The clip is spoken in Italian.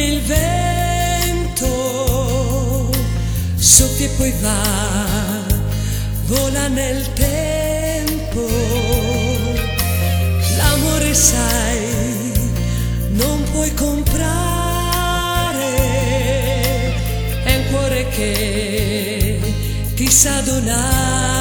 come il vento, soffia e poi va, vola nel tempo. L'amore sai, non puoi comprare, è un cuore che ti sa donare.